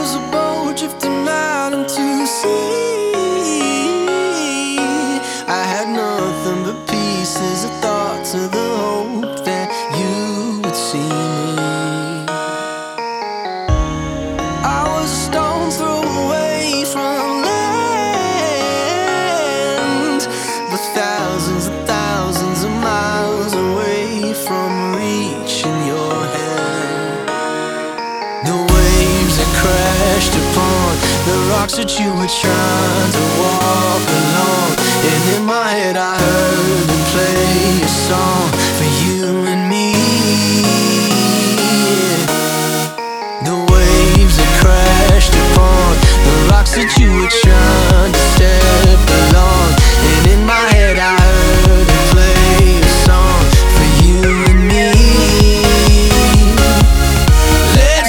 was a boat drifting out into sea. I had nothing but pieces of thoughts of the hope that you would see me. I was a stone's throw away from land, but thousands and thousands of miles away from reaching your hand. The waves that crashed upon the rocks that you were trying to walk along, and in my head I heard them play a song for you and me. The waves that crashed upon the rocks that you were trying